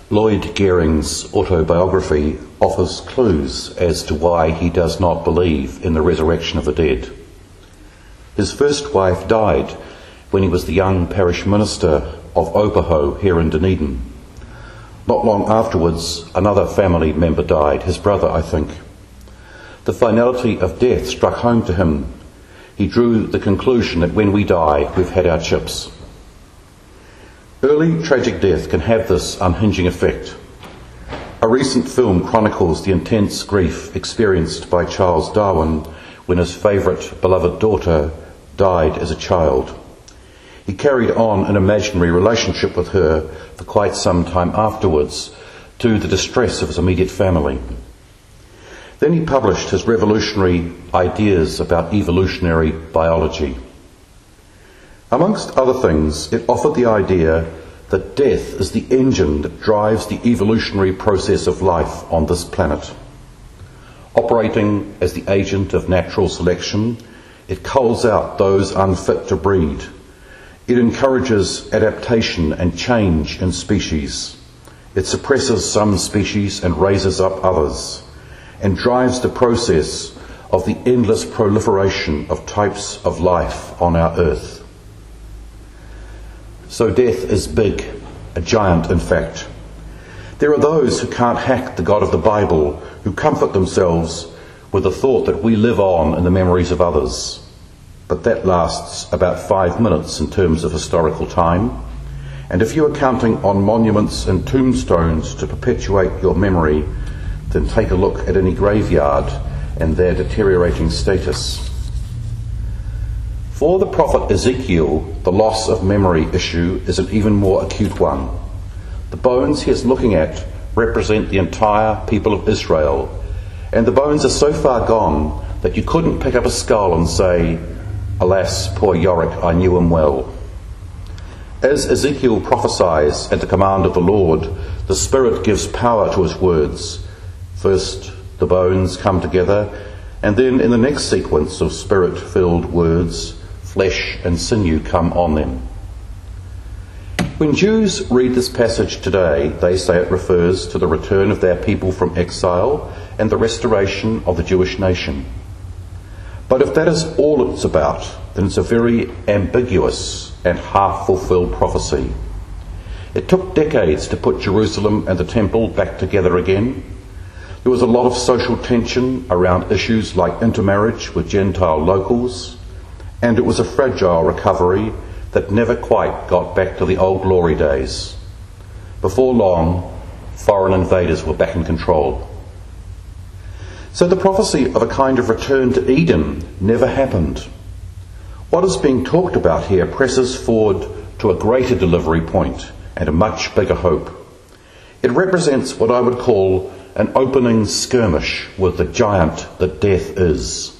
Lloyd Geering's autobiography offers clues as to why he does not believe in the resurrection of the dead. His first wife died when he was the young parish minister of Opaho here in Dunedin. Not long afterwards, another family member died, his brother, I think. The finality of death struck home to him. He drew the conclusion that when we die, we've had our chips. Early tragic death can have this unhinging effect. A recent film chronicles the intense grief experienced by Charles Darwin when his favourite beloved daughter died as a child. He carried on an imaginary relationship with her for quite some time afterwards, to the distress of his immediate family. Then he published his revolutionary ideas about evolutionary biology. Amongst other things, it offered the idea that death is the engine that drives the evolutionary process of life on this planet. Operating as the agent of natural selection, it culls out those unfit to breed. It encourages adaptation and change in species. It suppresses some species and raises up others, and drives the process of the endless proliferation of types of life on our earth. So death is big, a giant in fact. There are those who can't hack the God of the Bible, who comfort themselves with the thought that we live on in the memories of others. But that lasts about 5 minutes in terms of historical time. And if you are counting on monuments and tombstones to perpetuate your memory, then take a look at any graveyard and their deteriorating status. For the prophet Ezekiel, the loss of memory issue is an even more acute one. The bones he is looking at represent the entire people of Israel, and the bones are so far gone that you couldn't pick up a skull and say, "Alas, poor Yorick, I knew him well." As Ezekiel prophesies at the command of the Lord, the Spirit gives power to his words. First, the bones come together, and then in the next sequence of Spirit-filled words, flesh and sinew come on them. When Jews read this passage today, they say it refers to the return of their people from exile and the restoration of the Jewish nation. But if that is all it's about, then it's a very ambiguous and half-fulfilled prophecy. It took decades to put Jerusalem and the temple back together again. There was a lot of social tension around issues like intermarriage with Gentile locals, and it was a fragile recovery that never quite got back to the old glory days. Before long, foreign invaders were back in control. So the prophecy of a kind of return to Eden never happened. What is being talked about here presses forward to a greater delivery point and a much bigger hope. It represents what I would call an opening skirmish with the giant that death is.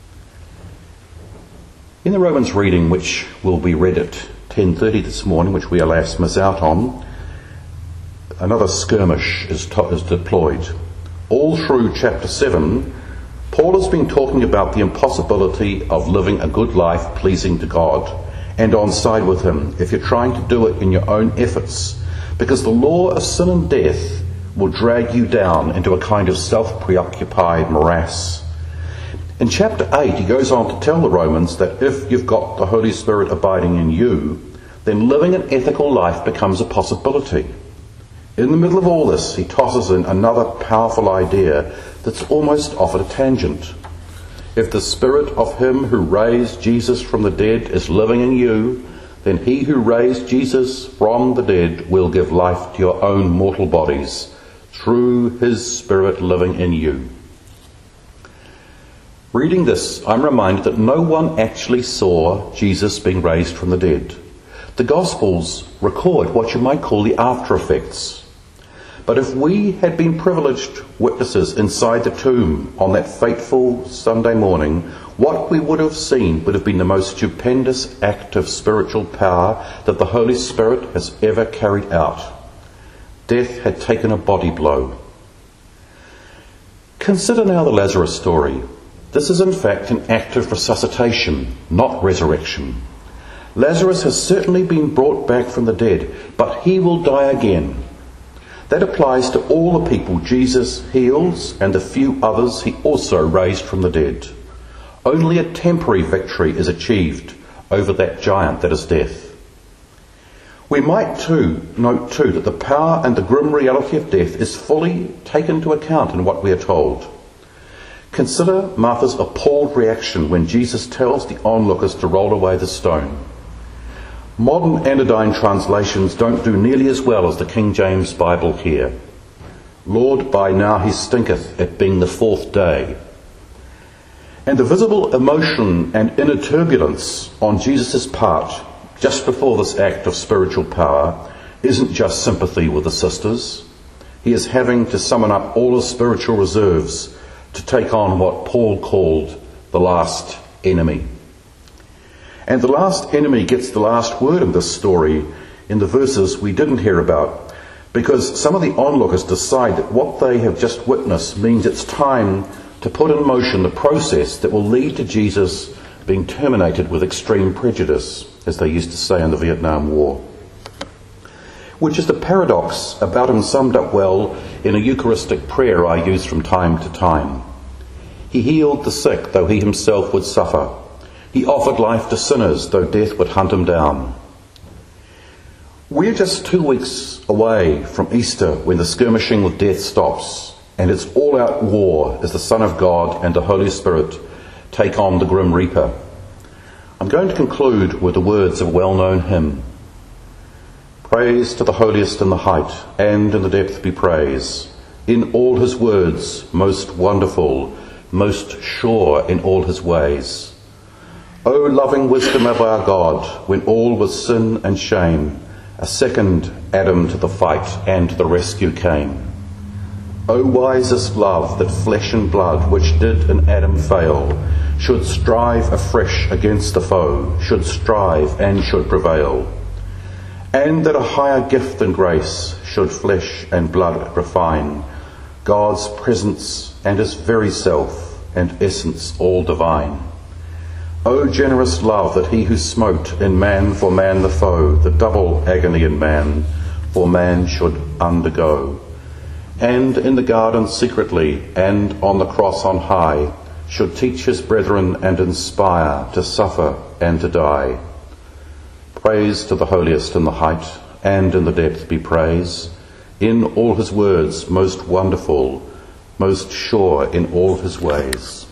In the Romans reading, which will be read at 10:30 this morning, which we alas miss out on, another skirmish is deployed. All through chapter 7, Paul has been talking about the impossibility of living a good life pleasing to God and on side with him if you're trying to do it in your own efforts, because the law of sin and death will drag you down into a kind of self-preoccupied morass. In chapter 8, he goes on to tell the Romans that if you've got the Holy Spirit abiding in you, then living an ethical life becomes a possibility. In the middle of all this, he tosses in another powerful idea that's almost off at a tangent. If the Spirit of him who raised Jesus from the dead is living in you, then he who raised Jesus from the dead will give life to your own mortal bodies through his Spirit living in you. Reading this, I'm reminded that no one actually saw Jesus being raised from the dead. The Gospels record what you might call the after effects. But if we had been privileged witnesses inside the tomb on that fateful Sunday morning, what we would have seen would have been the most stupendous act of spiritual power that the Holy Spirit has ever carried out. Death had taken a body blow. Consider now the Lazarus story. This is in fact an act of resuscitation, not resurrection. Lazarus has certainly been brought back from the dead, but he will die again. That applies to all the people Jesus heals and the few others he also raised from the dead. Only a temporary victory is achieved over that giant that is death. We might note too that the power and the grim reality of death is fully taken into account in what we are told. Consider Martha's appalled reaction when Jesus tells the onlookers to roll away the stone. Modern anodyne translations don't do nearly as well as the King James Bible here. Lord, by now he stinketh, it being the fourth day. And the visible emotion and inner turbulence on Jesus' part just before this act of spiritual power isn't just sympathy with the sisters. He is having to summon up all his spiritual reserves to take on what Paul called the last enemy. And the last enemy gets the last word in this story in the verses we didn't hear about, because some of the onlookers decide that what they have just witnessed means it's time to put in motion the process that will lead to Jesus being terminated with extreme prejudice, as they used to say in the Vietnam War. Which is the paradox about him summed up well in a Eucharistic prayer I use from time to time. He healed the sick, though he himself would suffer. He offered life to sinners, though death would hunt him down. We're just 2 weeks away from Easter, when the skirmishing with death stops, and it's all-out war as the Son of God and the Holy Spirit take on the Grim Reaper. I'm going to conclude with the words of a well-known hymn. Praise to the holiest in the height, and in the depth be praise. In all his words, most wonderful, most sure in all his ways. O loving wisdom of our God, when all was sin and shame, a second Adam to the fight and to the rescue came. O wisest love, that flesh and blood, which did in Adam fail, should strive afresh against the foe, should strive and should prevail. And that a higher gift than grace should flesh and blood refine, God's presence and his very self and essence all divine. O generous love, that he who smote in man for man the foe, the double agony in man for man should undergo, and in the garden secretly and on the cross on high should teach his brethren and inspire to suffer and to die. Praise to the holiest in the height, and in the depth be praise. In all his words most wonderful, most sure in all his ways.